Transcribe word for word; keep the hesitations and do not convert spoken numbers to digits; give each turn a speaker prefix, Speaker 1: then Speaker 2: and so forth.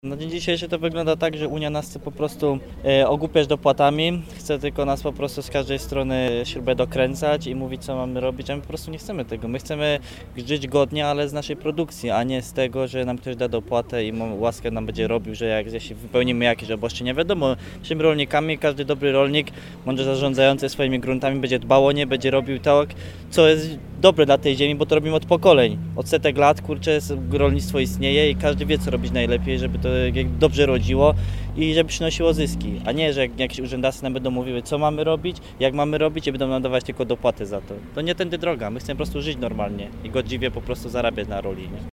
Speaker 1: Na dzień dzisiejszy to wygląda tak, że Unia nas chce po prostu e, ogłupiać dopłatami, chce tylko nas po prostu z każdej strony śrubę dokręcać i mówić, co mamy robić, a my po prostu nie chcemy tego. My chcemy żyć godnie, ale z naszej produkcji, a nie z tego, że nam ktoś da dopłatę i mo- łaskę nam będzie robił, że jak jeśli wypełnimy jakieś oboście, nie wiadomo. Jesteśmy rolnikami, każdy dobry rolnik, mądrze zarządzający swoimi gruntami będzie dbał o nie, będzie robił to, co jest dobre dla tej ziemi, bo to robimy od pokoleń. Od setek lat, kurczę, rolnictwo istnieje i każdy wie, co robić najlepiej, żeby to dobrze rodziło i żeby przynosiło zyski, a nie, że jakieś urzędasy nam będą mówiły, co mamy robić, jak mamy robić i będą nam dawać tylko dopłaty za to. To nie tędy droga, my chcemy po prostu żyć normalnie i godziwie po prostu zarabiać na roli. Nie?